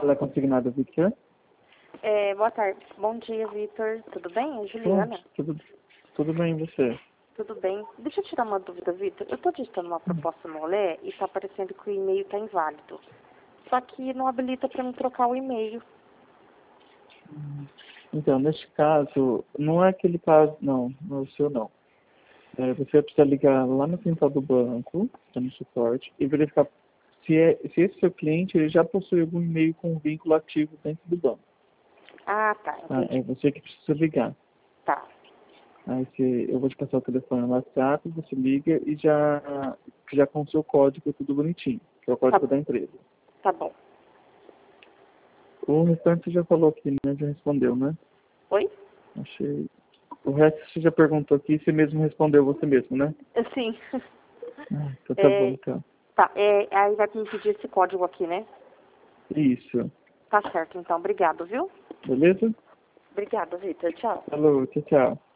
Ela é consignada, Victor? Boa tarde. Bom dia, Vitor. Tudo bem? É Juliana. Tudo bem, e você? Tudo bem. Deixa eu tirar uma dúvida, Vitor. Eu estou digitando uma proposta no Olé e está aparecendo que o e-mail está inválido. Só que não habilita para mim trocar o e-mail. Então, neste caso, não é aquele caso, não é o seu não. Você precisa ligar lá no central do banco, está no suporte, e verificar se esse seu cliente ele já possui algum e-mail com vínculo ativo dentro do banco. Ah, tá. Entendi. É você que precisa ligar. Tá. Aí eu vou te passar o telefone no WhatsApp, você liga e já com o seu código tudo bonitinho, que é o código da empresa. Tá bom. O restante você já falou aqui, né? Já respondeu, né? Oi? Achei. O resto você já perguntou aqui, você mesmo respondeu você mesmo, né? Sim. Então tá bom, então. Tá. Aí vai me pedir esse código aqui, né? Isso. Tá certo, então. Obrigado, viu? Beleza? Obrigada, Vitor. Tchau. Falou, tchau, tchau.